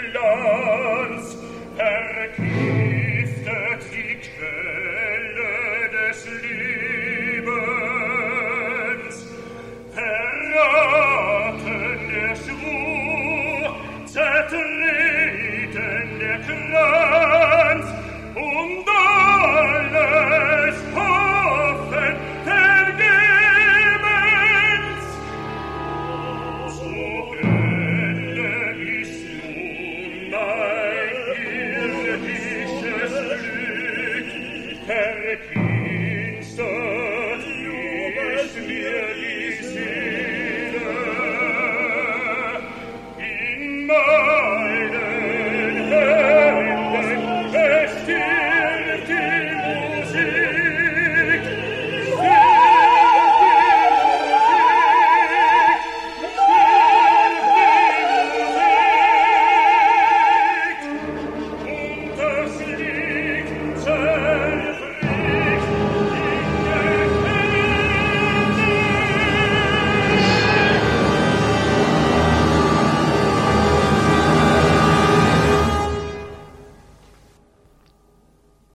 Glanz, vergiftet die Quelle des Lebens, verraten der Schwur, zertreten der Kranz, und alles Hoffen vergebens. So Ende ist nun mein irdisches Glück, vergebens.